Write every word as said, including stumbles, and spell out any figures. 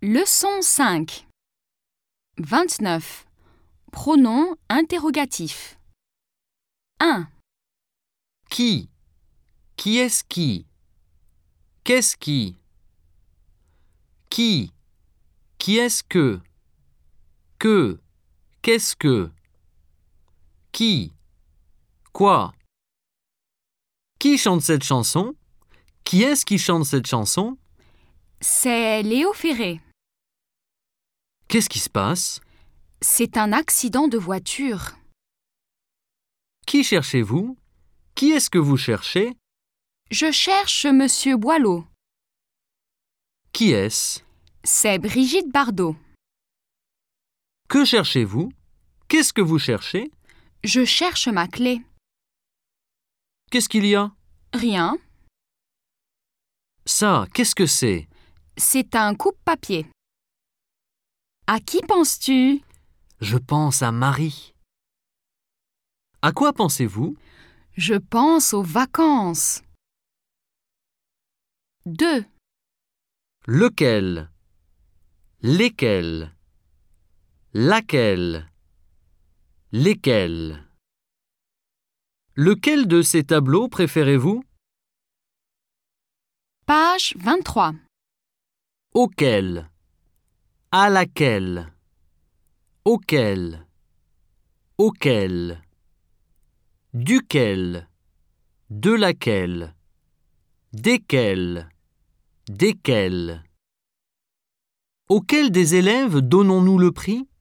Leçon cinq. vingt-neuf. Pronoms interrogatifs. un. Qui? Qui est-ce qui? Qu'est-ce qui? Qui? Qui est-ce que? Que? Qu'est-ce que? Qui? Quoi? Qui chante cette chanson? Qui est-ce qui chante cette chanson? C'est Léo Ferré. Qu'est-ce qui se passe? C'est un accident de voiture. Qui cherchez-vous? Qui est-ce que vous cherchez? Je cherche Monsieur Boileau. Qui est-ce? C'est Brigitte Bardot. Que cherchez-vous? Qu'est-ce que vous cherchez? Je cherche ma clé. Qu'est-ce qu'il y a? Rien. Ça, qu'est-ce que c'est? C'est un coupe-papier. À qui penses-tu? Je pense à Marie. À quoi pensez-vous? Je pense aux vacances. deux. Lequel? Lesquels? Laquelle? Lesquels? Lequel de ces tableaux préférez-vous? Page vingt-trois. Auquel? À laquelle? Auquel? Auquel? Duquel? De laquelle? Desquels? Desquels? Auquel des élèves donnons-nous le prix?